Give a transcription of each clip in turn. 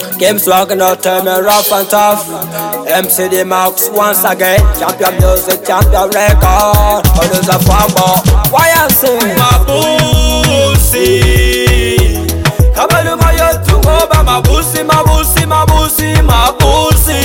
Game swagging out, tell me rough and tough. MC the Max once again. Champion music, champion record. Others a farmer. Why I say Mabusi? Kabalo mayo tungoba mabusi, mabusi, mabusi, mabusi.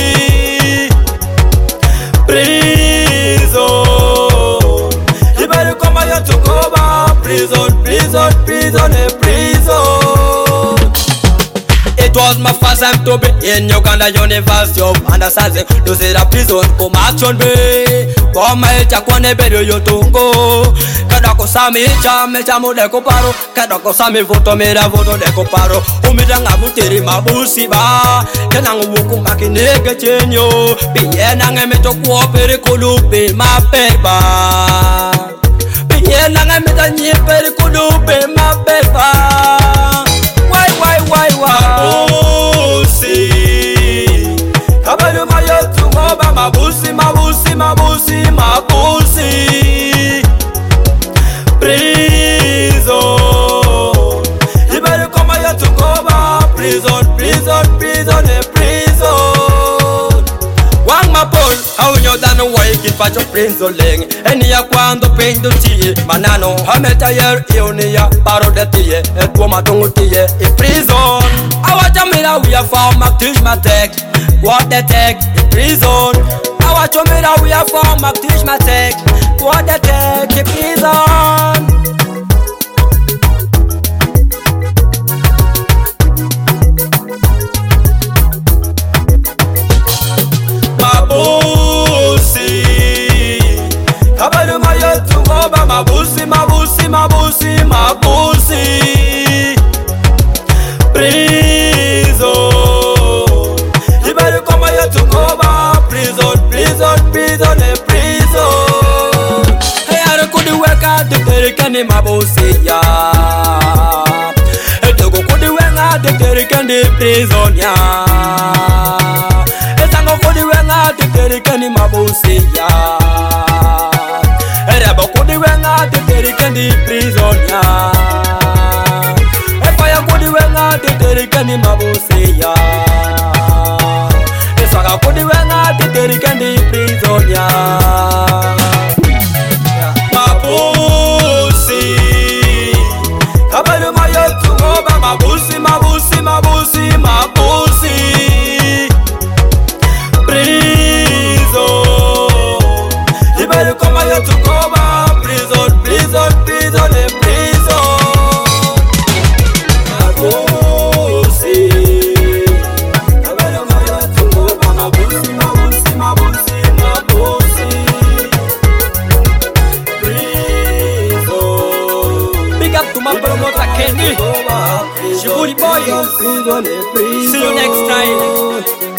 Prison. Ibali kwa mayo tungoba prison, prison, prison, prison. It was my first time to be in Uganda University of Understanding. Lose a prison, come action be. Come echa kwane bedo yotungo. Kadako sami mecha mudeko paro. Kadako sami voto mera voto deko paro. Umidanga muteri mabusi ba. Kenang wuku makinege chenyo. Biye nange meto kuopere kulupe mapeba. Biye nange meta nyepere kulupe mapeba. Why Mabusi? Kabalo mayo tungoba mabusi, mabusi, mabusi, mabusi. Prison. Ibali kwa mayo tungoba prison, prison, prison, prison. Wang mapol, how you done wake it for your prison ling. Eni ya kwando pendo tiye manano hameta yer ionia paro de tiye et woma tungu tiye in prison. Our Jamila we are from Teach my tech. What the tech in prison. Our Jamila we are from Teach my tech. What the tech in prison. Mabusi. Kabalo mayo tungoba mabusi, mabusi, mabusi, mabusi. Prison. Ibali kwa mayo tungoba prison, prison, prison, prison. Hey, I could work out the Terikani mabusi ya. Hey, to go could work out the Terikani prison ya. Hey, Sango could work out the Terikani mabusi ya. Hey, Rabo could work out the Terikani prison ya. The Terikani mabusi ya. Eswaga kodi wenga the Terikani prison ya. Mabusi. Kabalo mayo tungoba mabusi, mabusi, mabusi, mabusi. Prison. Ibali kwa mayo tungoba prison, prison, prison, prison. My promoter Kenny, Shiburi boy. See you next time.